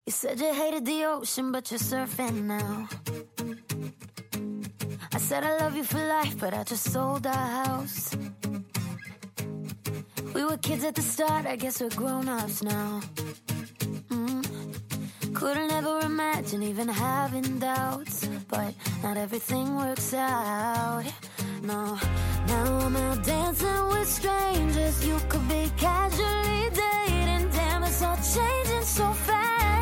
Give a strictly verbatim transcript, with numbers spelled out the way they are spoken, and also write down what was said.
You said you hated the ocean, but you're surfing now. I said I love you for life, but I just sold our house. We were kids at the start, I guess we're grown-ups now. mm. Couldn't ever imagine even having doubts, but not everything works out. No, now I'm out dancing with strangers. You could be casually dating. Damn, it's all changing so fast.